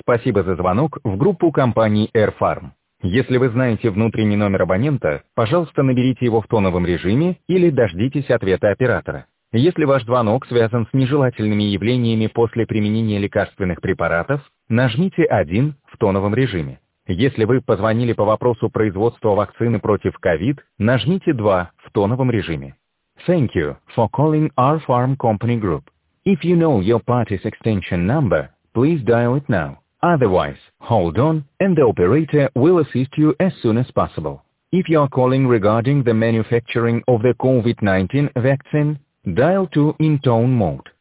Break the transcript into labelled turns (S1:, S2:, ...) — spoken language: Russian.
S1: Спасибо за звонок в группу компании AirFarm. Если вы знаете внутренний номер абонента, пожалуйста, наберите его в тоновом режиме или дождитесь ответа оператора. Если ваш звонок связан с нежелательными явлениями после применения лекарственных препаратов, нажмите 1 в тоновом режиме. Если вы позвонили по вопросу производства вакцины против COVID, нажмите 2 в тоновом режиме. Thank you for calling our farm company group. If you know your party's extension number, please dial it now. Otherwise, hold on, and the operator will assist you as soon as possible. If you are calling regarding the manufacturing of the COVID-19 vaccine, dial 2 in tone mode.